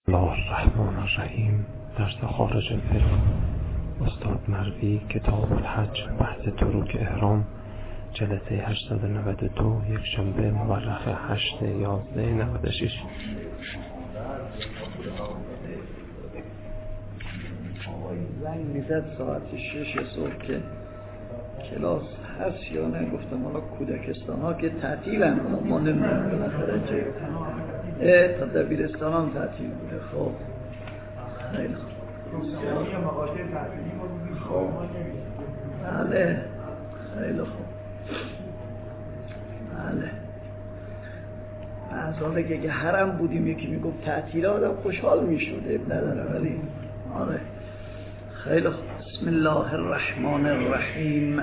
الله الرحمن الرحیم. درس خارج الفقه، استاد مروی، کتاب الحج، بحث تروک احرام، جلسه 892، یک شنبه مورخ 8/11/96. زنگ میزد ساعت 6 صبح که کلاس هست یا نه. گفتم حالا کودکستان ها که تعطیل هم ما نمیدونم بالاخره چه تا دبیرستان هم تعطیل بوده. خب خیلی خوب. بله خیلی خوب. بله از حالا که حرم بودیم یکی میگفت تعطیل آدم خوشحال میشود نداره، ولی آره خیلی خوب. بسم الله الرحمن الرحیم.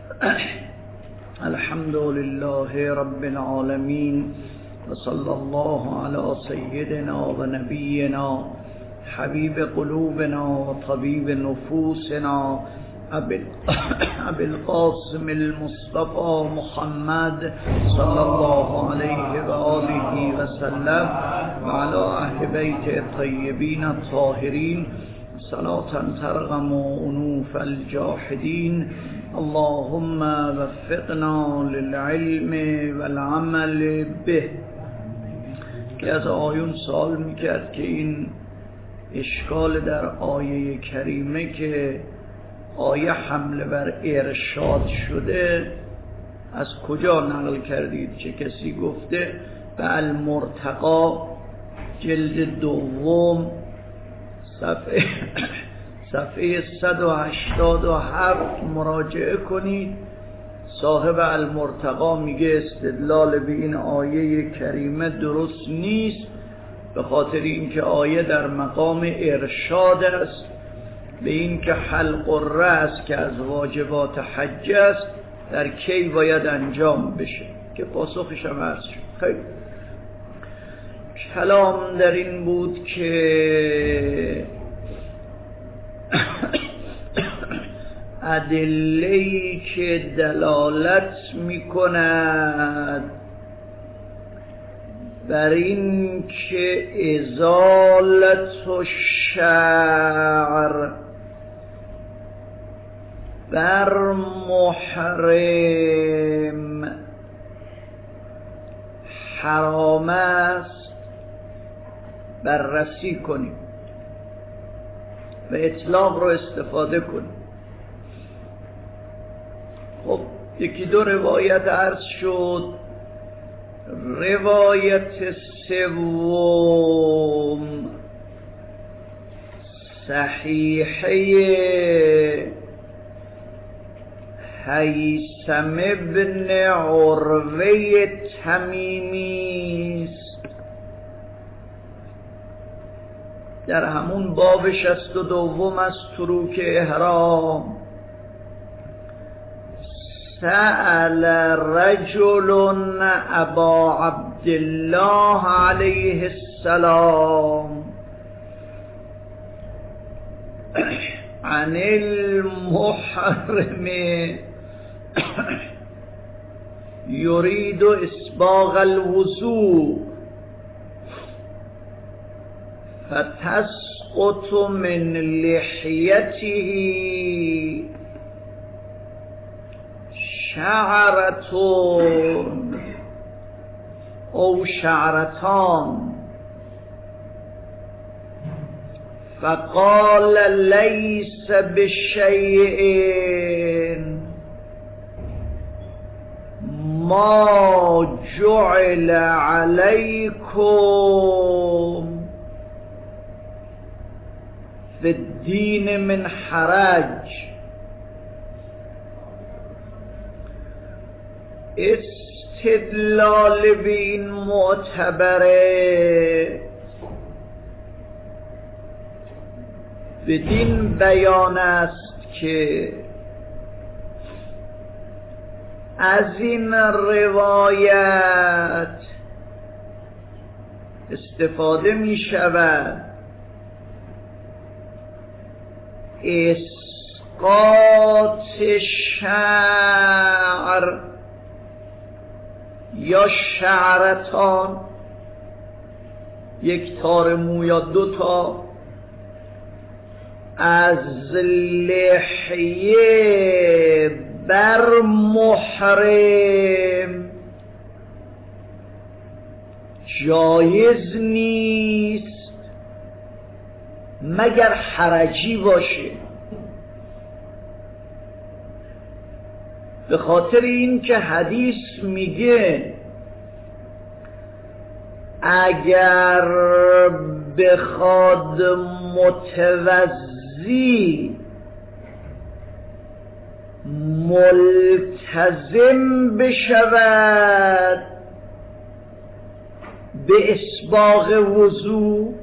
الحمد لله رب العالمین و صلی الله علی سیدنا و نبینا حبیب قلوبنا و طبیب نفوسنا ابی القاسم المصطفى محمد صلی الله علیه و آله و سلم و علی اهل بیت الطیبین الطاهرین صلاة ترغم انوف الجاحدین. اللهم وفقنا للعلم والعمل به. که از آیون سوال میکرد که این اشکال در آیه کریمه که آیه حمله بر ارشاد شده از کجا نقل کردید؟ چه کسی گفته؟ به المرتقا جلد دوم صفحه 187 مراجعه کنید. صاحب المرتقا میگه استدلال به این آیه کریمه درست نیست، به خاطر اینکه آیه در مقام ارشاد است به این که حلق الرأس که از واجبات حج است در کی باید انجام بشه، که پاسخش هم عرض شد. خیلی کلام در این بود که ادله‌ای که دلالت می‌کند بر این که ازالت الشعر بر محرم حرام است بررسی کنیم و اطلاق رو استفاده کنیم. خب یکی دو روایت عرض شد. روایت سوم صحیحه هیثم ابن عروه تمیمی است، در همون باب 62 از تروک احرام. سأل رجل ابا عبدالله علیه السلام عن المحرم يريد اسباغ الوضوء فتسقط من لحيته شعرة او شعرتان، فقال ليس بشيء ما جعل عليكم في الدين من حرج. استدلال به این معتبره بدین بیان است که از این روایت استفاده می شود اسقاط شعر یا شعرتان یک تار مو یا 2 تا از لحیه بر محرم جایز نیست مگر حرجی باشه. به خاطر این که حدیث میگه اگر بخواد متوضی ملتزم بشود به اسباغ وضو،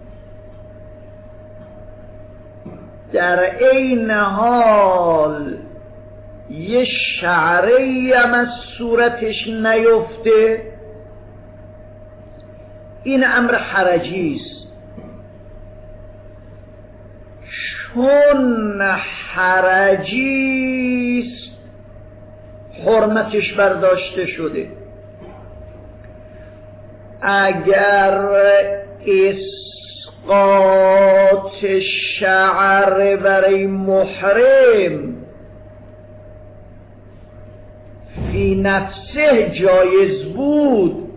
در عین حال یه شعره‌ای هم از صورتش نیفته، این امر حرجی است. چون حرجی است حرمتش برداشته شده. اگر اسقاط شعر برای محرم فی نفسه جایز بود،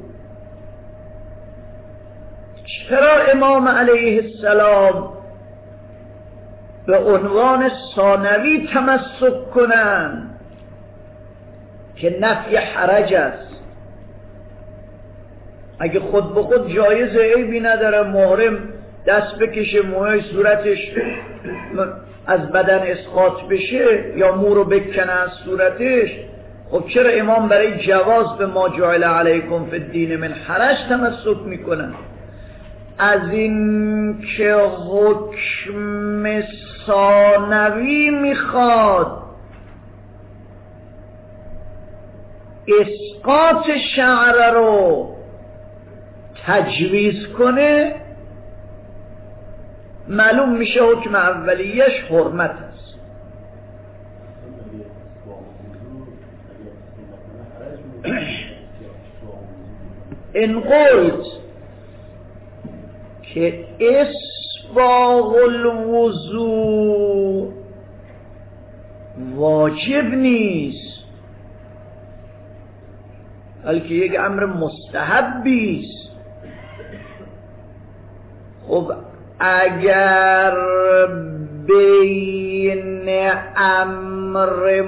چرا امام علیه السلام به عنوان ثانوی تمسک کنن که نفی حرج است؟ اگه خود به خود جایز عیبی نداره محرم دست بکشه موهای صورتش از بدن اسقاط بشه یا مو رو بکنه از صورتش، خب چرا امام برای جواز به ما جعل علیکم فی الدین من حرج تمسک میکنن؟ از این که حکم ثانوی میخواد اسقاط شعر رو تجویز کنه، معلوم میشه حکم اولیش حرمت است. این قلت که اسباغ الوضو واجب نیست بلکه یک امر مستحبی است. خب اگر بین امر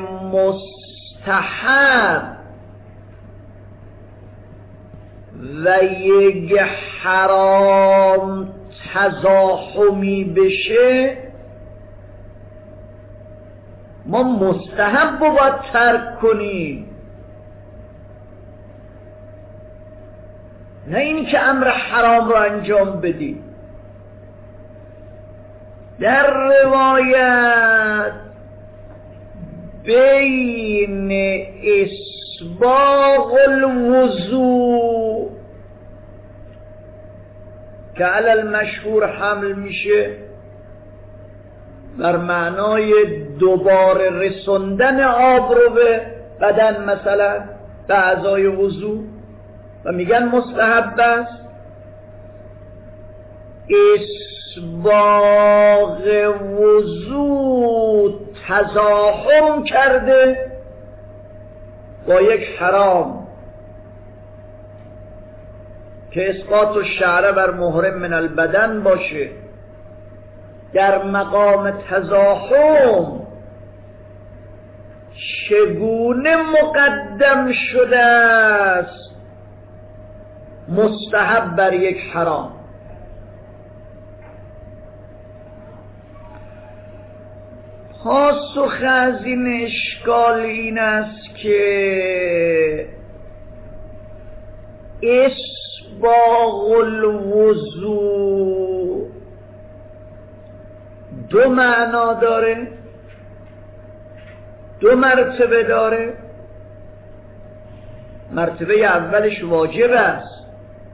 مستحب و یک حرام تزاحمی بشه، ما مستحب رو باید ترک کنیم، نه این که امر حرام رو انجام بدیم. در روایت بین اسباغ الوضو که علی المشهور حمل میشه بر معنای دوباره رسوندن آب رو به بدن، مثلا به اعضای وضو، و میگن مستحب است. اسباغ وضو تزاحم کرده با یک حرام که اسقاط الشعر بر محرم من البدن باشه، در مقام تزاحم چگونه مقدم شده است مستحب بر یک حرام؟ پاسخ از این اشکال این است که اسباغ الوضو دو معنا داره، دو مرتبه داره. مرتبه اولش واجب است.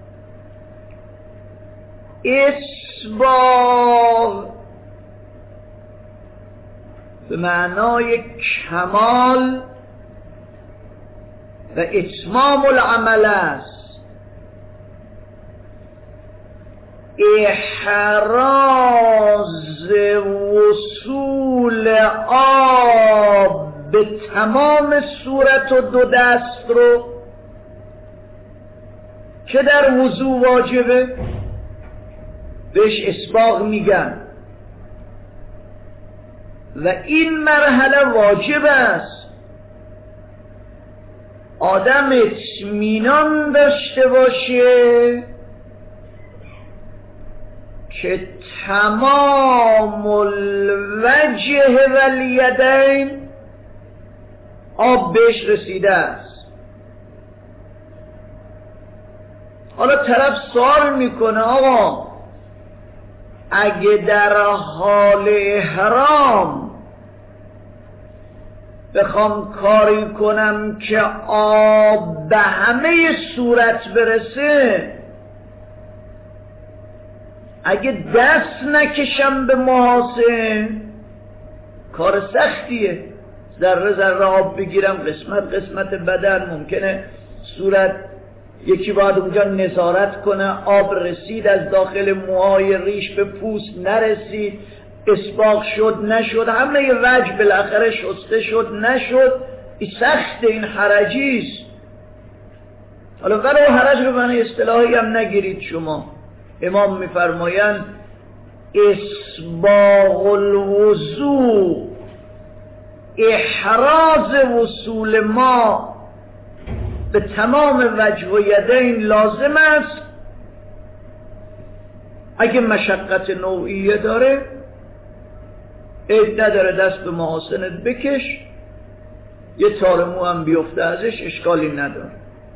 اسباغ به معنای کمال و اتمام العمل است. احراز وصول آب به تمام صورت و دو دست رو که در وضو واجبه بهش اسباغ میگن و این مرحله واجب است. آدم اطمینان داشته باشه که تمام الوجه و الیدین آب بهش رسیده است. حالا طرف سوال میکنه آقا اگه در حال احرام بخوام کاری کنم که آب به همه صورت برسه، اگه دست نکشم به محاسن کار سختیه. ذره ذره آب بگیرم قسمت بدن، ممکنه صورت یکی باید اونجا نظارت کنه آب رسید از داخل موهای ریش به پوست نرسید، اسباغ شد نشد، همه یه وجه بالاخره شسته شد نشد. این سخته، این حرجیست. حالا ولو حرج رو من اصطلاحی هم نگیرید شما. امام میفرمایند اسباغ الوضوء احراز وصول ما به تمام وجه و یدین لازم است. اگه مشقت نوعیه داره عیب نداره، دست به محاسنت بکش، یه تار مو هم بیفته ازش اشکالی نداره.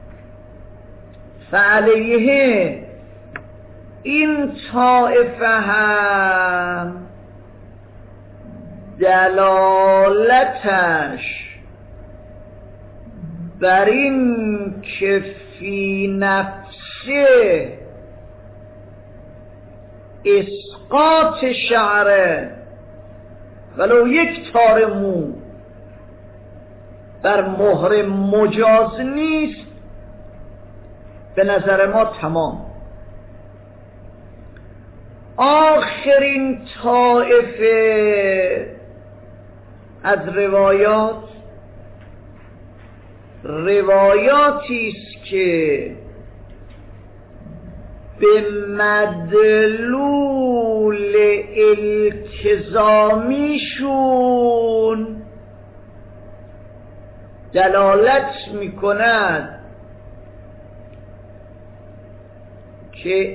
فعلیه این طائفه هم دلالتش بر این که فی نفسه اسقاط شعره ولو یک تار مو بر مهر مجاز نیست، به نظر ما تمام. آخرین طائفه از روایاتی است که به مدلول التزامیشون دلالت میکند که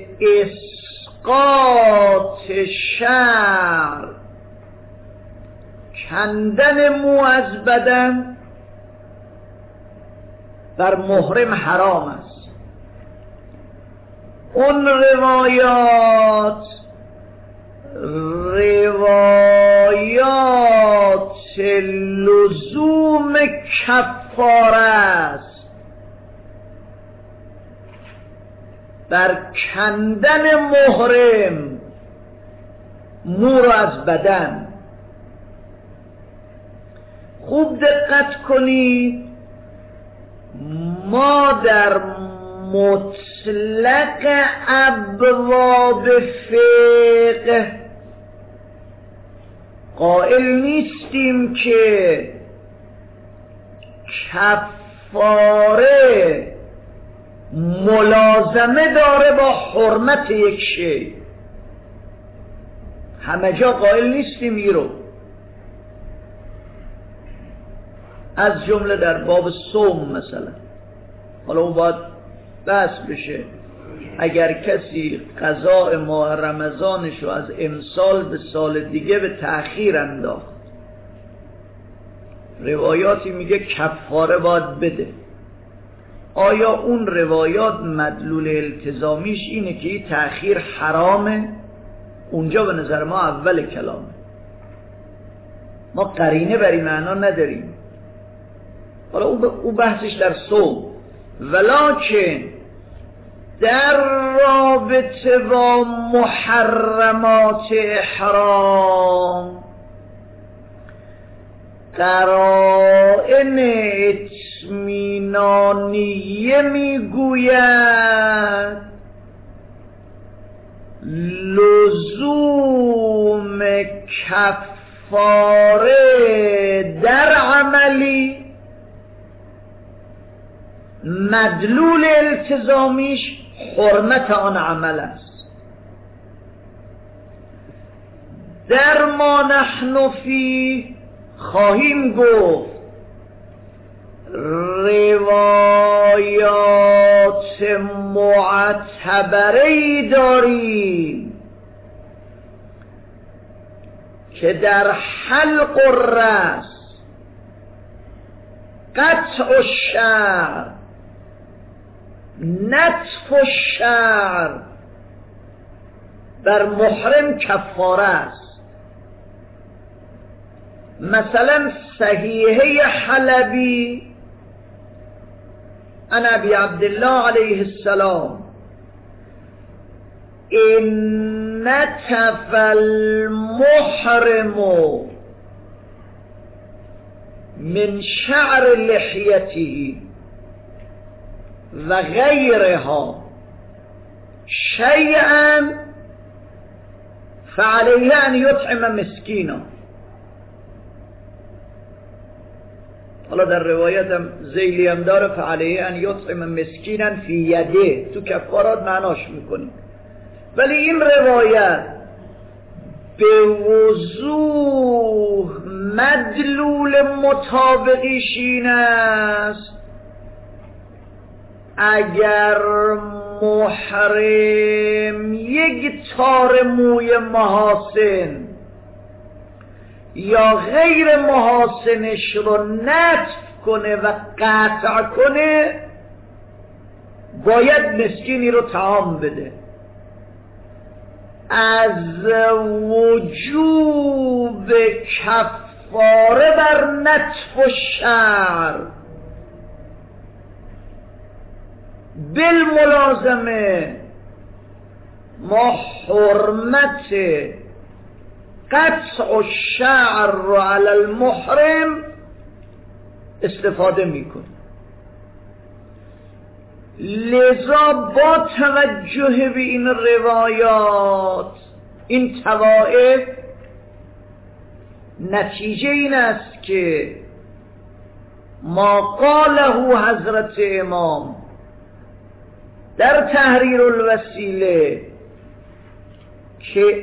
اسقاط شعر، کندن مو از بدن بر محرم حرام است. اون روایات لزوم کفاره است بر کندن محرم مو را از بدن. خوب دقت کنید، ما در مطلق ابواب فقه قائل نیستیم که کفاره ملازمه داره با حرمت یک شی. همه جا قائل نیستیم ایرو. از جمله در باب صوم مثلا، حالا اون باید بحث بشه، اگر کسی قضاء ماه رمضانش رو از امسال به سال دیگه به تأخیر انداخت، روایاتی میگه کفاره باید بده. آیا اون روایات مدلول التزامیش اینه که این تأخیر حرامه؟ اونجا به نظر ما اول کلامه. ما قرینه بر این معنا نداریم. حالا او بحثش در صوم، ولکن در رابطه با محرمات احرام قرائن اطمینانیه میگوید لزوم کفاره در عملی مدلول التزامیش حرمت آن عمل است. در ما نحن فی خواهیم گفت روایات معتبری داریم که در حلق الرأس قطع الشعر نتف الشعر بر محرم کفاره است. مثلا صحیحه حلبی عن ابی عبدالله علیه السلام ان نتف المحرم من شعر لحیته و غیرها شیئا فعلیه ان یطعم مسکینا. حالا در روایت هم ذیلی هم داره فعلیه ان یطعم مسکینا فی یده، تو کفارات معناش میکنیم. ولی این روایت به وضوح مدلول مطابقیش این است اگر محرم یک تار موی محاسن یا غیر محاسنش رو نتف کنه و قطع کنه باید مسکینی رو طعام بده. از وجوب کفاره بر نتف الشعر بالملازمه ما حرمت قطع الشعر رو علی المحرم استفاده میکنیم. لذا با توجه به این روایات این طوائف نتیجه این است که ما قاله حضرت امام در تحریر الوسیله که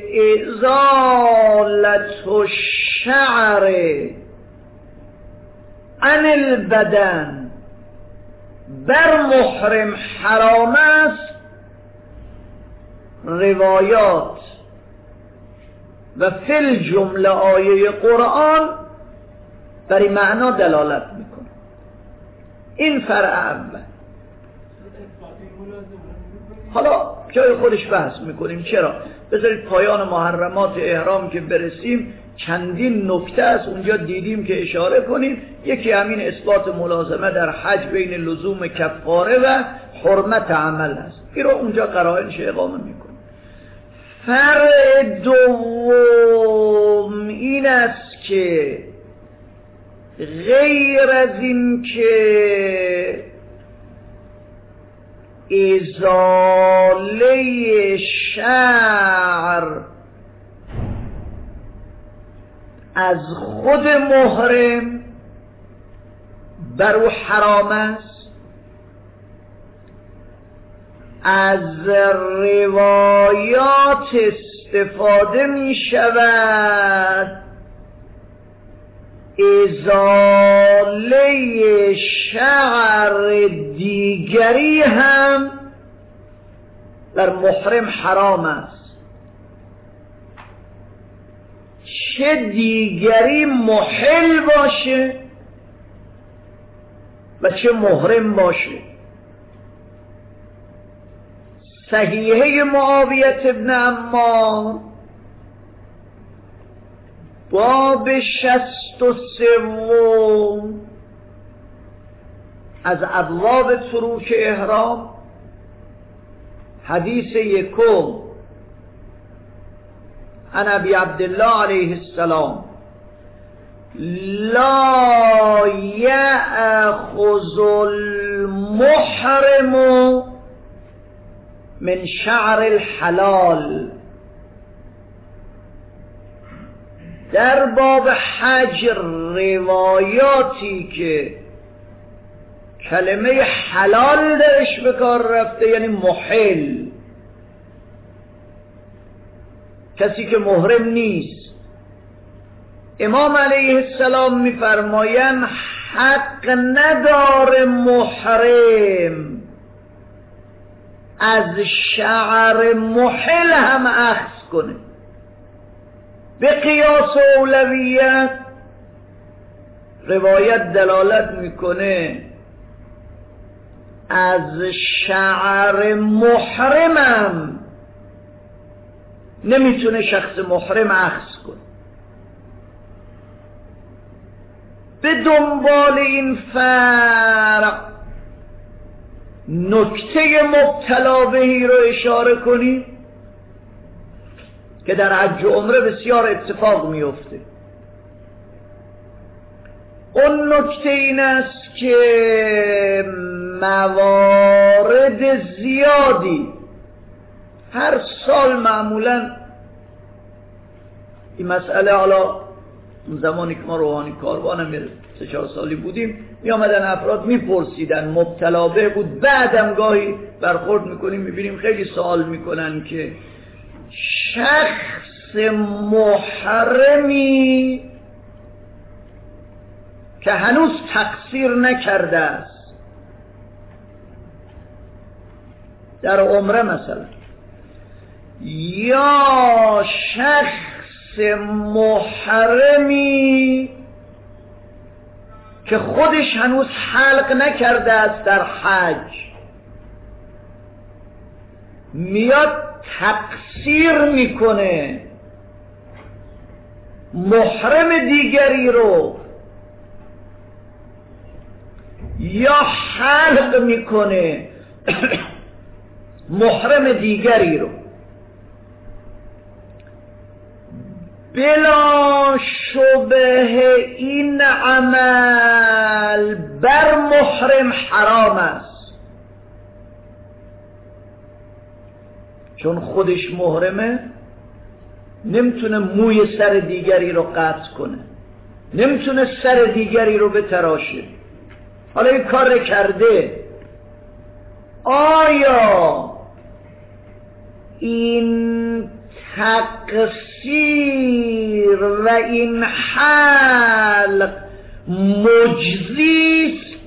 ازالت الشعر عن البدن بر محرم حرام است، روایات و فی الجمله آیه قرآن بر این معنا دلالت میکنه. این فرع اول. حالا جای خودش بحث میکنیم. چرا؟ بذارید پایان محرمات احرام که برسیم چندین نکته است اونجا دیدیم که اشاره کنیم. یکی همین اثبات ملازمه در حج بین لزوم کفاره و حرمت عمل است. این رو اونجا قرائنش اقامه میکنیم. فرع دوم این است که غیر از این که ازاله شعر از خود محرم بر او حرام است، از روایات استفاده می شود ازاله شعر دیگری هم بر محرم حرام است. چه دیگری محل باشه و چه محرم باشه. صحیحه معاویه ابن عمار باب 63 از ابواب تروک احرام حدیث یکم عن ابی عبدالله علیه السلام لا یأخذ المحرم من شعر الحلال در باب حج روایاتی که کلمه حلال درش به کار رفته یعنی محل، کسی که محرم نیست، امام علیه السلام میفرمایند حق نداره محرم از شعر محل هم اخذ کنه. به قیاس اولویت روایت دلالت میکنه از شعر محرمم نمیتونه شخص محرم اخذ کنه. به دنبال این فرق نکته مبتلا بهی رو اشاره کنیم که در حج و عمره بسیار اتفاق میفته. اون نکته این است که موارد زیادی هر سال معمولا این مسئله، حالا زمانی که ما روحانی کاروان 3-4 سالی بودیم می آمدن افراد میپرسیدن، مبتلا به بود، بعدم گاهی برخورد میکنیم میبینیم خیلی سوال میکنن که شخص محرمی که هنوز تقصیر نکرده است در عمره مثلا، یا شخص محرمی که خودش هنوز حلق نکرده است در حج، میاد تقصیر میکنه محرم دیگری رو، یا حلق میکنه محرم دیگری رو، بلا شبه این عمل بر محرم حرام است، چون خودش محرمه نمیتونه موی سر دیگری رو قطع کنه، نمیتونه سر دیگری رو بتراشه. حالا این کار کرده، آیا این تقصیر و این حلق مجزیست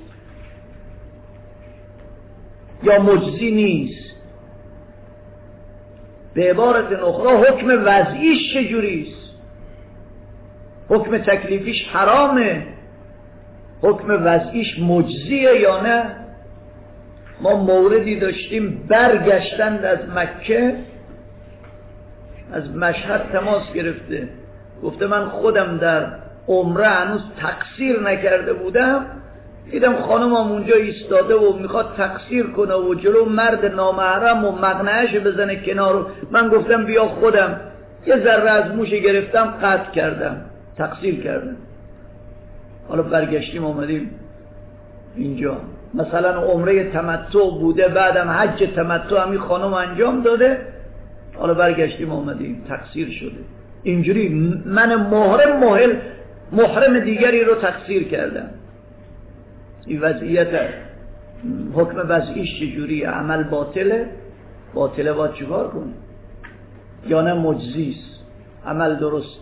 یا مجزی نیست؟ به عبارت اخرى حکم وضعیش چجوریست؟ حکم تکلیفیش حرامه، حکم وضعیش مجزیه یا نه؟ ما موردی داشتیم برگشتند از مکه، از مشهد تماس گرفته، گفته من خودم در عمره هنوز تقصیر نکرده بودم، دیدم خانمم اونجا ایستاده و میخواد تقصیر کنه و جلو مرد نامحرم و مقنعش بزنه کنار، من گفتم بیا خودم یه ذره از موش گرفتم قطع کردم، تقصیر کردم. حالا برگشتیم آمدیم اینجا، مثلا عمره تمتع بوده، بعدم حج تمتع همین خانم انجام داده، حالا برگشتیم آمدیم تقصیر شده. اینجوری من محرم دیگری رو تقصیر کردم. این وضعیت حکم وضعیش چجوری؟ عمل باطله باید چیکار کنه؟ یا نه مجزیست، عمل درست.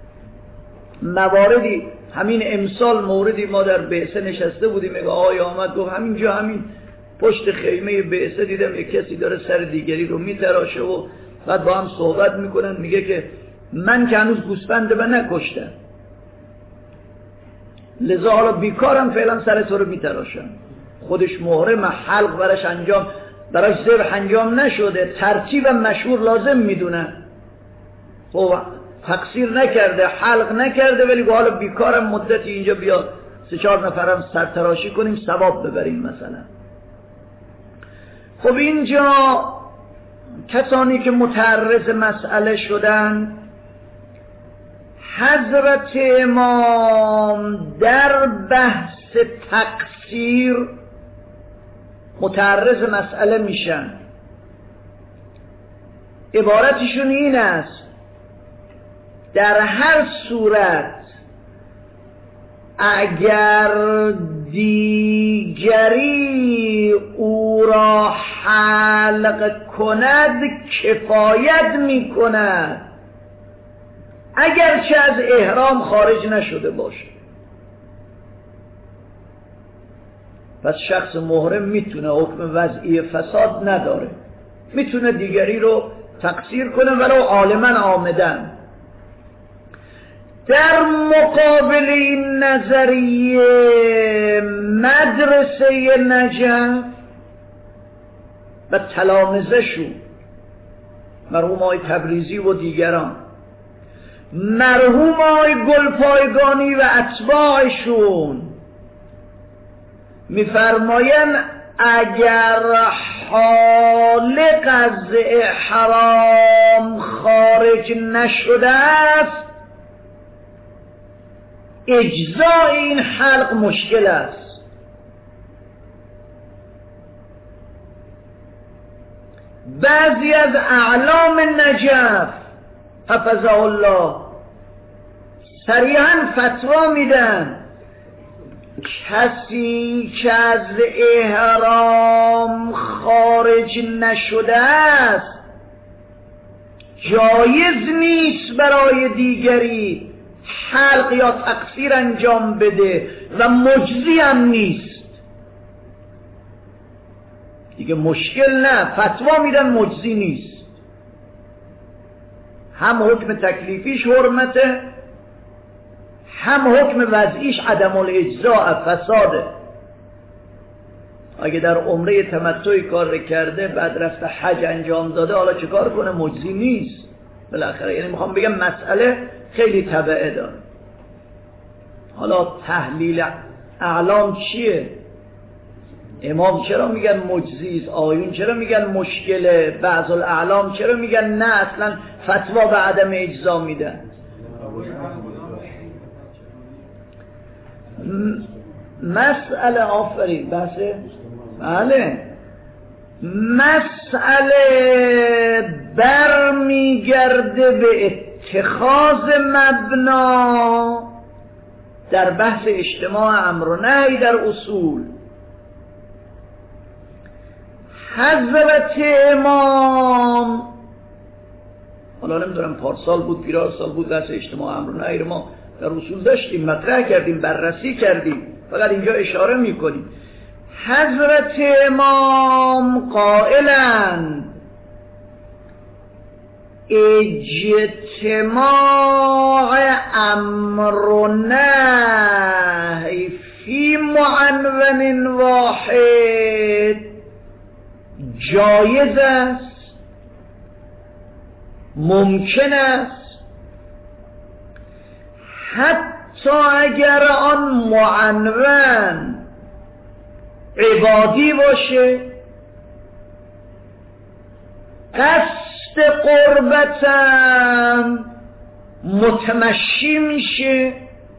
مواردی همین امسال موردی ما در بعثه نشسته بودیم، میگه آقای آمد گفت همینجا همین پشت خیمه بعثه دیدم یک کسی داره سر دیگری رو میتراشه و بعد با هم صحبت میکنن، میگه که من که هنوز گوسفند من نکشتم، لذا حالا بیکارم فعلا سر تو رو میتراشم. خودش محرم، حلق براش ذبح انجام نشده، ترتیب مشهور لازم میدونه، خب تقصیر نکرده، حلق نکرده، ولی حالا بیکارم مدتی اینجا بیا 3-4 نفرم سرتراشی کنیم ثواب ببریم مثلا. خب اینجا کسانی که متعرض مسئله شدن، حضرت امام در بحث تقصیر متعرض مسئله میشن. عبارتشون این است در هر صورت اگر دیگری او را حلق کند کفایت می کند، اگرچه از احرام خارج نشده باشه. پس شخص محرم میتونه حکم وضعی فساد نداره، میتونه دیگری رو تقصیر کنه ولو عالما عامدن. در مقابل این نظریه مدرسه نجف و تلامذه شون، مرحوم آقای تبریزی و دیگران، مرحوم آقای گلپایگانی و اتباعشون میفرمایند اگر حالق از احرام خارج نشده است، اجزای این حلق مشکل است. بعضی از اعلام نجف حفظه الله صریحاً فتوا میدن کسی که از احرام خارج نشده است جایز نیست برای دیگری حلق یا تقصیر انجام بده و مجزی هم نیست. دیگه مشکل نه، فتوا میدن مجزی نیست. هم حکم تکلیفیش حرمته، هم حکم وضعیش عدم الاجزاء فساده. اگه در عمره تمتعی کار کرده بعد رفته حج انجام داده، حالا چه کار کنه؟ مجزی نیست بالاخره. یعنی میخوام بگم مسئله خیلی تبعه داره. حالا تحلیل اعلام چیه؟ امام چرا میگن مجزیست؟ آیون چرا میگن مشکله؟ بعض الاعلام چرا میگن نه اصلا فتوا به عدم اجزا میدن؟ مسئله آفرین بحثه بله، مسئله برمیگرده به اتخاذ مبنا در بحث اجتماع امر و نهی در اصول. حضرت امام، حالا نمیدونم پارسال بود پیرار سال بود، بحث اجتماع امر و نهی رو ما در اصول داشتیم، مطرح کردیم، بررسی کردیم، فقط اینجا اشاره میکنیم. حضرت امام قائلند اجتماع امر و نهی فی معنون واحد جایز است، ممکن است، حتی اگر آن معنون عبادی باشه، قصد قربتم متمشی میشه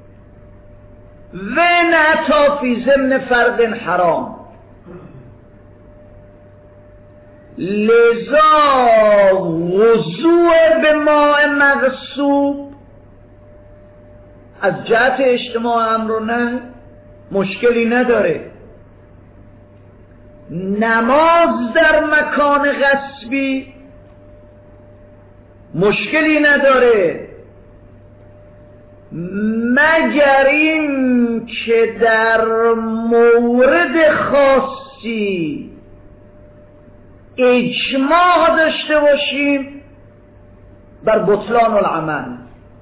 و نتا فی ضمن فرد حرام. لذا وضوع به ماء مغصوب از جهت اجتماع امر و نهی مشکلی نداره. نماز در مکان غصبی مشکلی نداره، مگر این که در مورد خاصی اجماع داشته باشیم بر بطلان العمل.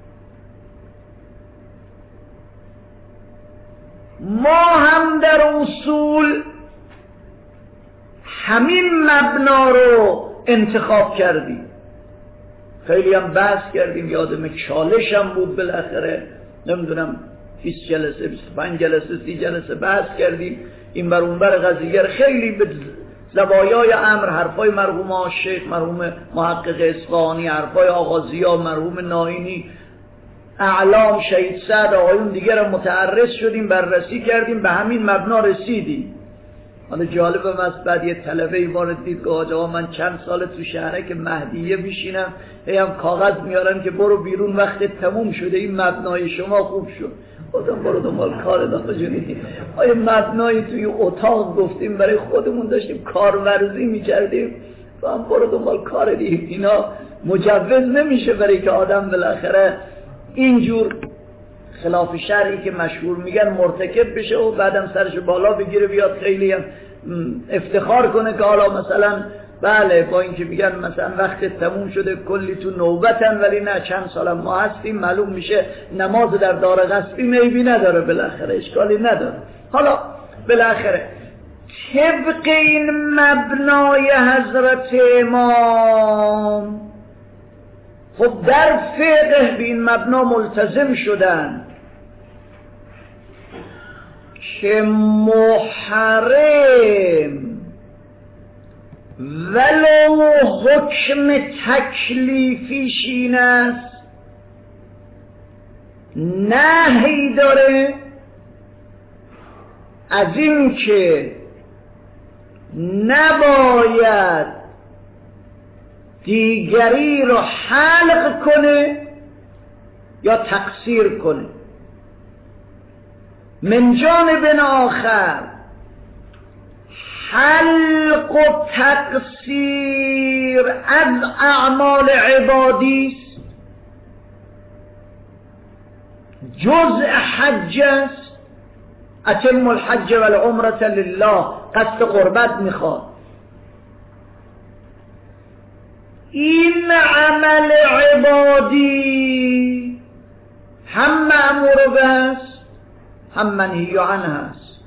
ما هم در اصول همین مبنا رو انتخاب کردیم، خیلی هم بحث کردیم، یادم چالش هم بود بالاخره، نمیدونم 20 جلسه 25 جلسه 30 جلسه بحث کردیم این بر اون بر قضیه، خیلی به زوایای امر، حرفای مرحوم شیخ، مرحوم محقق اصفهانی، حرفای آقا ضیا، مرحوم ناینی، اعلام شهید سعد، آقایون دیگر هم متعرض شدیم، بررسی کردیم، به همین مبنا رسیدیم. حالا جالبم از بعد یه طلبه وارد دید که آقا من چند سال تو شهرک مهدیه میشینم، هم کاغذ میارن که برو بیرون وقت تموم شده، این مبنای شما خوب شد. خودم برو دنبال کار داشتیم. آیا مبنایی توی اتاق گفتیم برای خودمون داشتیم کارورزی میکردیم، تو هم برو دنبال کار دیگه. اینا مجوز نمیشه برای که آدم بالاخره اینجور خلاف شرعی که مشهور میگن مرتکب بشه و بعدم سرش بالا بگیره بیاد خیلی هم افتخار کنه که حالا مثلا بله با اینکه میگن مثلا وقت تموم شده کلی تو نوبتن، ولی نه چند سال ما هستیم، معلوم میشه نماز در دار غصبی میبی نداره، بالاخره اشکالی نداره. حالا بالاخره طبق این مبنای حضرت امام خب در فقه به این مبنا ملتزم شدن که محرم ولو حکم تکلیفیش این است نهی داره از این که نباید دیگری رو حلق کنه یا تقصیر کنه. من جانب آخر حلق و تقصیر از اعمال عبادی است، جزء حج است. اتم الحج والعمرة لله، قصد قربت میخواد. این عمل عبادی هم مأمور به است هم منهی عنه است.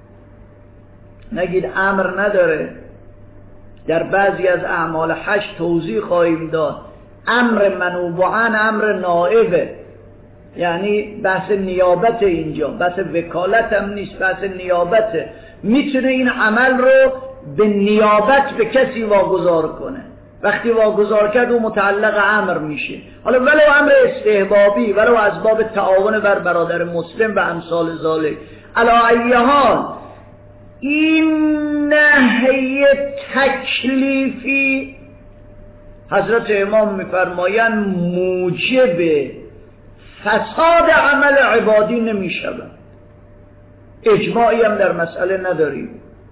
نگید امر نداره، در بعضی از اعمال حج توضیح خواهیم داد. امر منوب عن امر نائبه، یعنی بحث نیابت اینجا، بحث وکالت هم نیست، بحث نیابته. میتونه این عمل رو به نیابت به کسی واگذار کنه، وقتی واگذار کرد او متعلق امر میشه. حالا ولو امر استحبابی، ولو از باب تعاون بر برادر مسلم و امثال ذالک. علی ای حال این نهی تکلیفی حضرت امام میفرمایند موجب فساد عمل عبادی نمیشود. اجماعی هم در مسئله نداریم.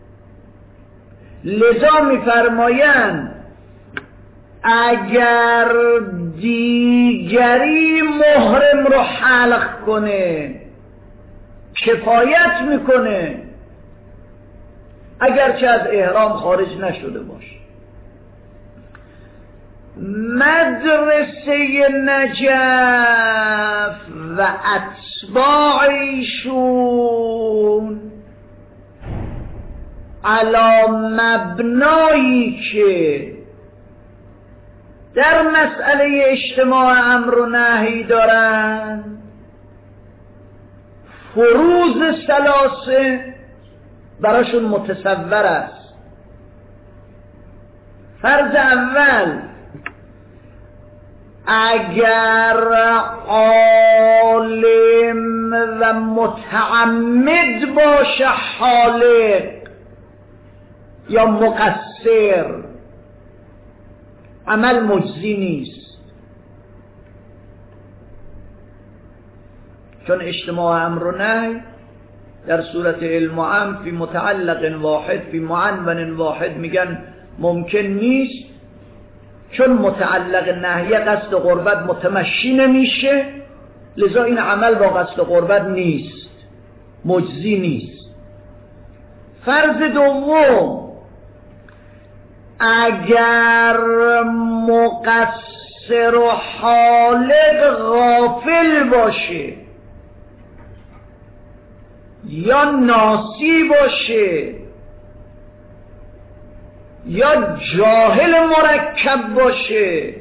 لذا میفرمایند اگر دیگری محرم رو حلق کنه کفایت میکنه، اگرچه از احرام خارج نشده باشه. مدرسه نجف و اتباعیشون علی مبنایی که در مسئله اجتماع امر و نهی دارن، فروض ثلاثه براشون متصور است. فرض اول، اگر عالم و متعمد باشه حالق یا مقصر، عمل مجزی نیست، چون اجتماع امر و نهی در صورت علم و عمل فی متعلق واحد فی معنون واحد میگن ممکن نیست، چون متعلق نهی قصد قربت متمشی نمیشه، لذا این عمل با قصد قربت نیست، مجزی نیست. فرض دوم، اگر مقصر و حالق غافل باشه یا ناسی باشه یا جاهل مرکب باشه،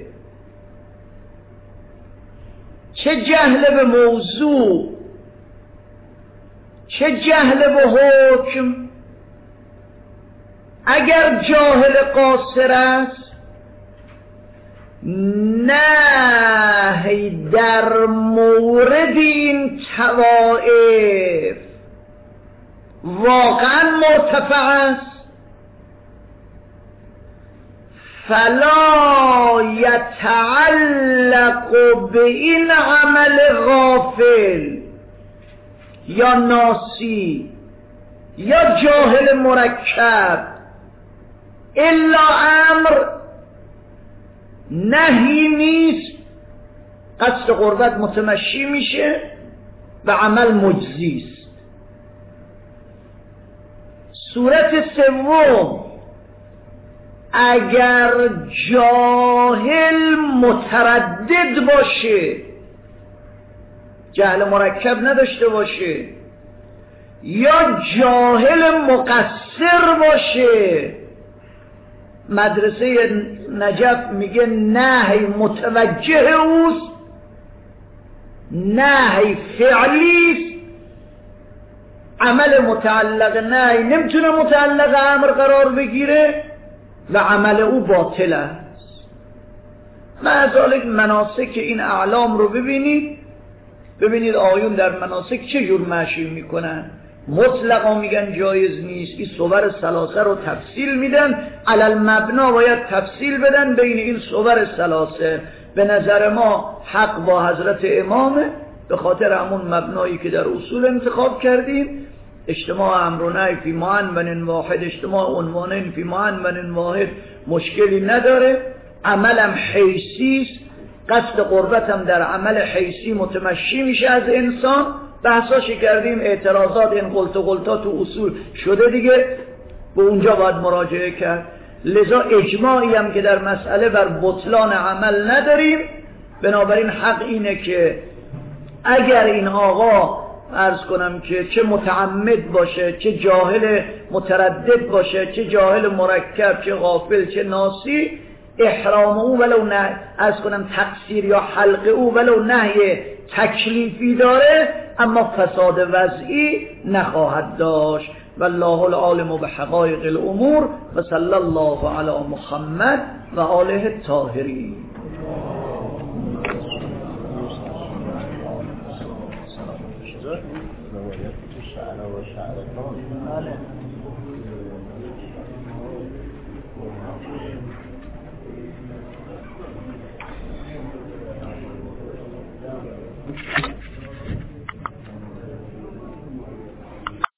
چه جهل به موضوع چه جهل به حکم، اگر جاهل قاصر است نه در مورد این طوائف واقعا مرتفع است فلا یتعلق به این عمل غافل یا ناسی یا جاهل مرکب الا امر، نهی نیست، قصد قربت متمشی میشه و عمل مجزی است. صورت سوم، اگر جاهل متردد باشه، جهل مرکب نداشته باشه، یا جاهل مقصر باشه، مدرسه نجف میگه نهی متوجه اوست، نهی فعلیست، عمل متعلق نهی نمیتونه متعلق امر قرار بگیره و عمل او باطل است. معذالک مناسک این اعلام رو ببینید آیون در مناسک چه جور مشی میکنن. مطلقا میگن جایز نیست، این صور ثلاثه رو تفصیل میدن، علل مبنا باید تفصیل بدن بین این صور ثلاثه. به نظر ما حق با حضرت امامه، به خاطر همون مبنایی که در اصول انتخاب کردیم، اجتماع امر و نهی فی معنون واحد، اجتماع عنوانین فی معنون واحد مشکلی نداره. عملم حیثیست، قصد قربتم در عمل حیثی متمشی میشه از انسان. بحثاشی کردیم، اعتراضات این قلتا تو اصول شده دیگه، به اونجا باید مراجعه کرد. لذا اجماعی هم که در مسئله بر بطلان عمل نداریم. بنابراین حق اینه که اگر این آقا عرض کنم که چه متعمد باشه، چه جاهل متردد باشه، چه جاهل مرکب، چه غافل، چه ناسی، احرام او ولو نه عرض کنم تقصیر یا حلق او ولو نهی تکلیفی داره، اما فساد وضعی نخواهد داشت. والله العالم بحقایق الامور و صلی الله علی محمد و آله الطاهرین.